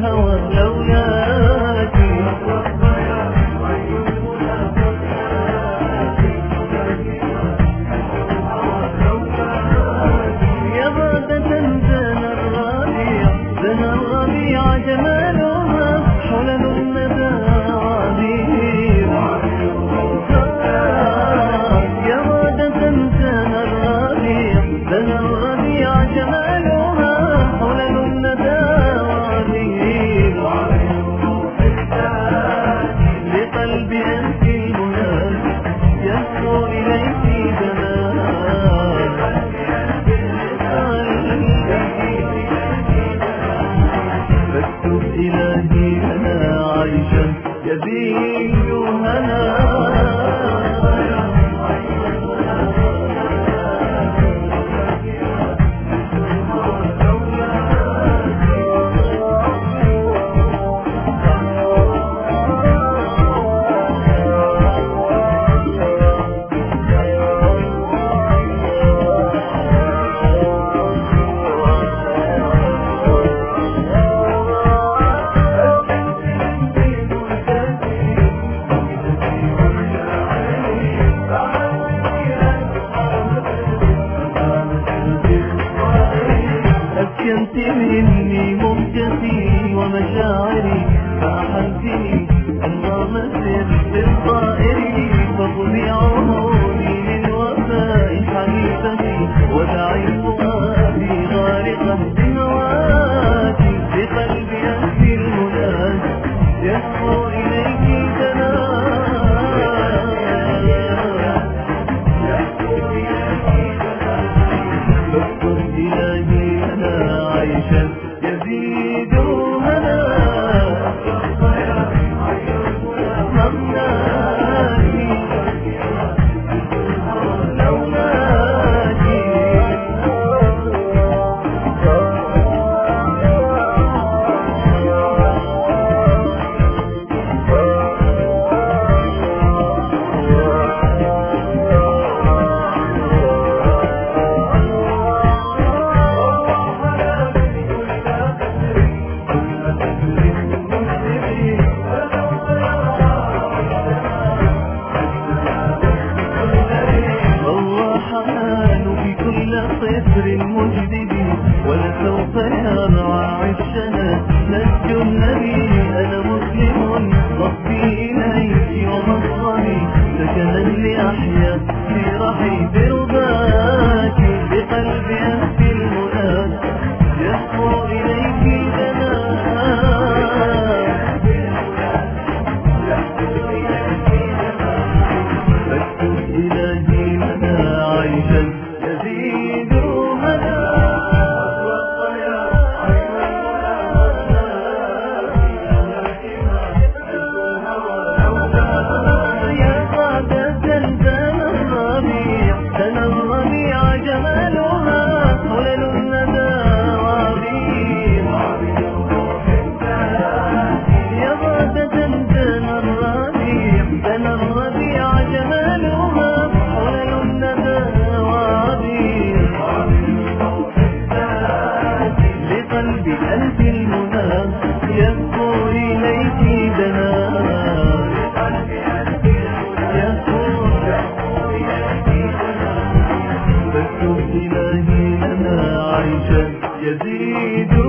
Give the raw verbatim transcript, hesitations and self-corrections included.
الهوى لولاك. يا غادة زان الربيع زان الربيع جمالها حلل الندى عبير. يا غادة زان الربيع زان الربيع جمالها حلل الندى عبير. لقلبي أنت المنى يسكو إليك زمان. فاكتب إلهي أنا عيشا يزيد هنا. أسكنت مني مهجتي ومشاعري فأحلتني أن أمسر بالطائر. فخذي عيوني للوفاء حبيبتي ودعي فؤادي غارقا بهواك. بقلبي أنت المنى يسمو إليك جنان. فاكتب إلهي أنا عيشا يزيد هنا. صفر مجدد ولسوف يرعى عشنا نسج النبي. أنا مسلم ربي إليك ومصري سكنا لأحيا في رحيب رضاك. بقلبي أنت المنى يسمو إليك جنان. فاكتب إلهي لنا عيشا يزيد هنا. يا غادة زان الربيع زان الربيع جمالها حلل الندى عبير. يا غادة زان الربيع زان الربيع جمالها حلل الندى عبير. لقلبي أنت المنى يسكو إليك دنا. فاكتب إلهي لنا عيشا يزيد